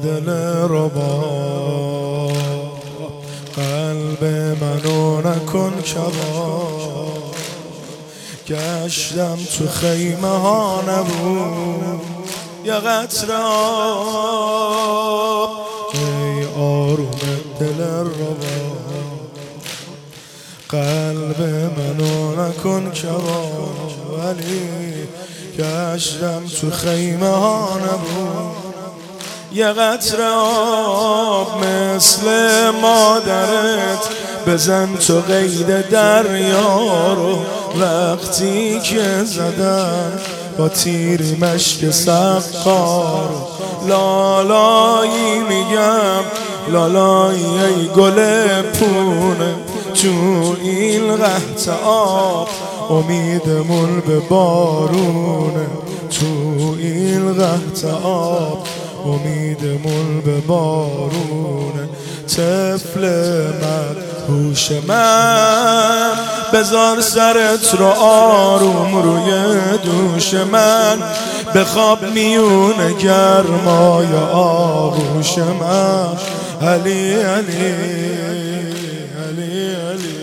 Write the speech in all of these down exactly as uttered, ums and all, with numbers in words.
دل ربا، قلب منو نکن کباب. گشتم تو خیمه ها نبود یه قطره آب، ای آروم دل ربا، قلب منو نکن کباب. ولی گشتم تو خیمه ها نبود یه قطره آب، مثل مادرت بزن تو قید دریا رو. وقتی که زدن با تیری مشک سقار، لالایی میگم لالایی ای گل پونه، تو این قحط آب امیدمون به بارونه، تو این قحط آب امیدمون به بارونه. طفل من هوش من بذار سرت رو آروم روی دوش من، بخواب میون گرمای آغوش من. علی علی علی علی،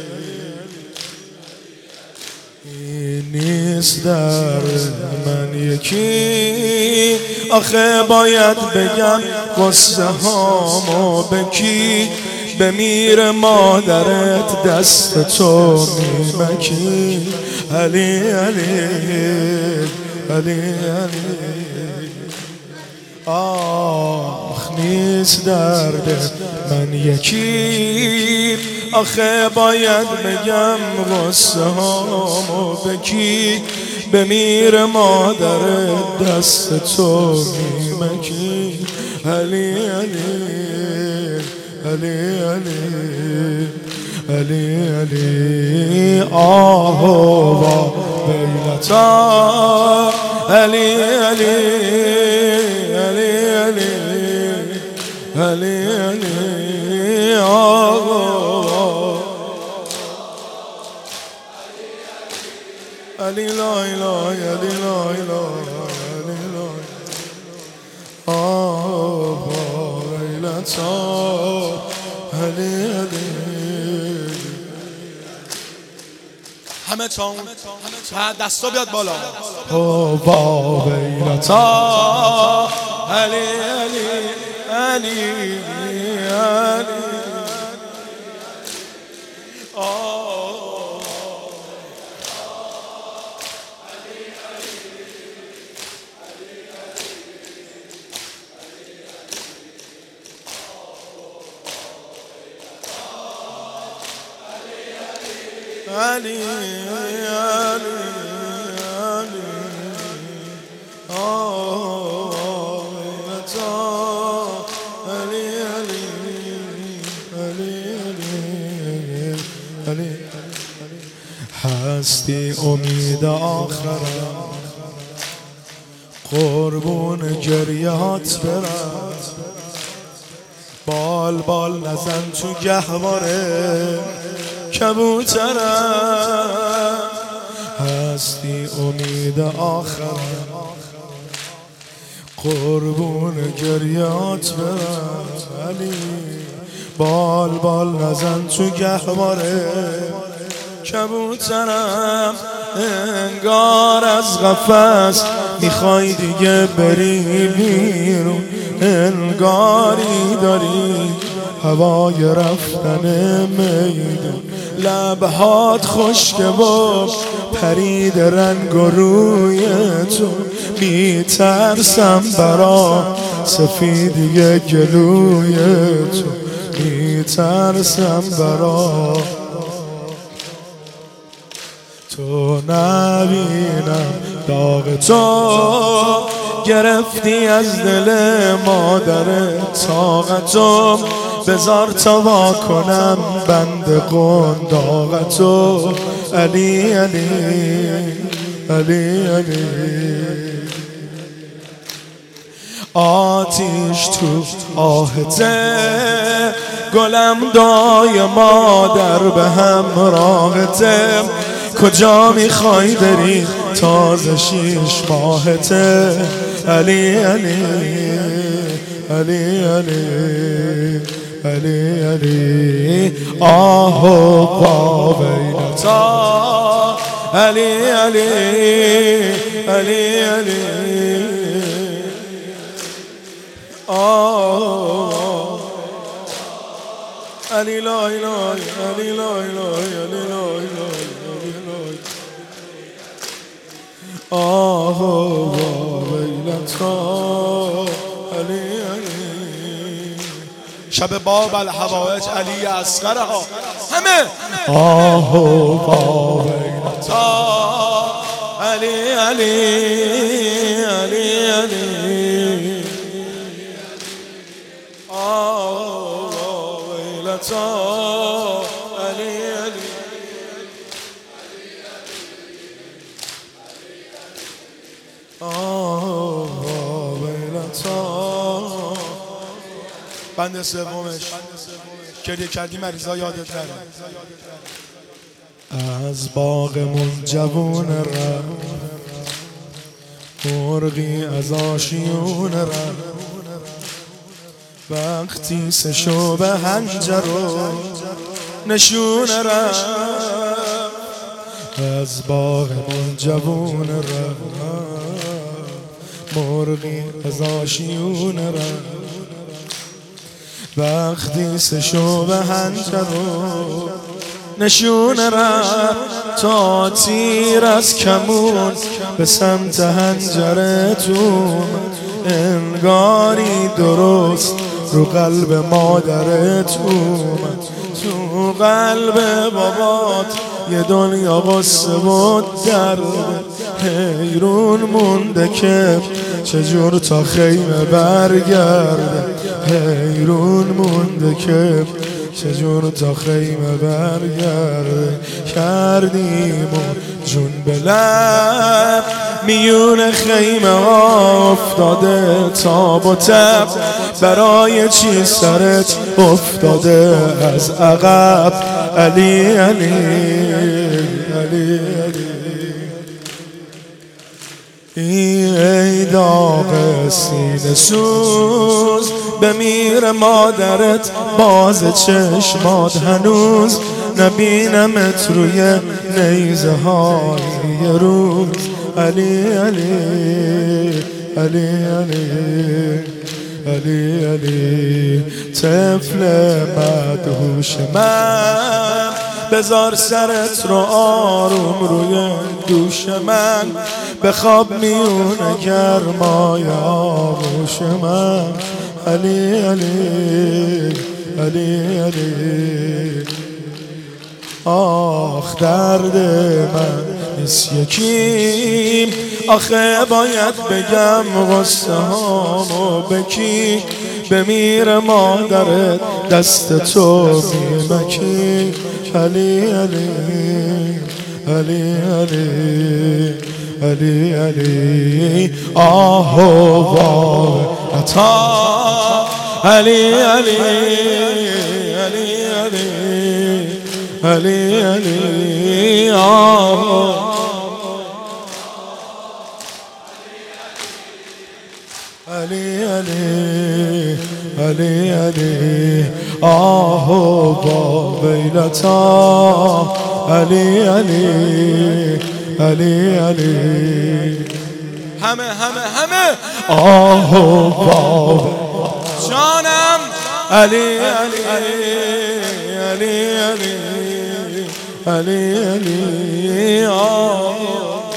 این نیست در من یکی، آخه باید بگم قصه هامو بکی. بمیر مادرت دست تو میمکی. علی علی علی علی، آخ نیست درد من یکی، آخه باید بگم قصه هامو بکی. بمیر مادرت دست تو میمکی. علی علی علی علی علی علی، آه و ویلتا. علی علی علی علی علی علی، آه علی لا اله علی لا اله علی لا، آه ویلتا. علی علی، همه تاون دستا بیاد بالا. با ویلتا. علی علی علی علی، علی علی علی، آه علی علی علی علی علی. هستی امید آخرم، قربون گریهات برم. بال بال نزن تو گهواره کبوترم، هستی امید آخرم، قربون گریات برم. علی بال بال نزن تو گهواره کبوترم، انگار از قفس میخوای دیگه بری بیرون، انگاری داری هوای رفتن میدون. لبهات خشک و پرید رنگ و روی تو، میترسم برا سفیدی گلوی تو، میترسم برا تو نبینم داغ تو. گرفتی از دل مادر طاقتو، بذار تا وا کنم بند قنداقتو. علی علی علی علی، آتیش تو آهته گلم دای مادر به همراهته. کجا میخوای بری تازه شیش ماهته؟ علی علی علی علی علی علی آه و قابیلتا علی علی علی علی آه علی لا اله علی لا اله علی لا اله علی لا آه و ویلتا علی علی شب باب الحوائج علی اصغرها همه آه و ویلتا علی علی علی علی آه ویلتا علی علی آه ویلتا بند سومش گریه کردی مریضا یادت نره از باغمون جوون رفت مرغی از آشیون رفت وقتی سشو به هنجر و نشون رفت از باغمون جوون رفت مرغی از آشیون رفت وقتی سشو به هنجر و نشون رفت تا تیر از کمون به سمت هنجرتون انگاری درست رو قلب مادرت اومد تو قلب بابات یه دنیا غصه و درد حیرون مونده که چجور تا خیمه برگرده حیرون مونده که چجور تا خیمه برگرده کردیم و جون به لب میون خیمه ها افتاده تاب و تب برای چی سرت افتاده از عقب علی علی علی علی ای داغ سینه سوز بمیر مادرت باز چشمات هنوز نبینمت روی نیزه های یه روز علی علی علی علی علی علی طفل مدهوش من بذار سرت رو آروم روی دوش من بخواب میونه گرمای آغوش من علی علی علی علی آخ درد من نیست یکیم آخه باید بگم غصه هامو بکی بمیر مادرت دست تو میمکی علی علی علی علی علی علی آه و وای عطا علی علی علی علی علی علی آه علی علی علی علی آه و با ویلتا علی علی علی علی همه همه همه آه و با جانم علی علی علی علی علی علی آه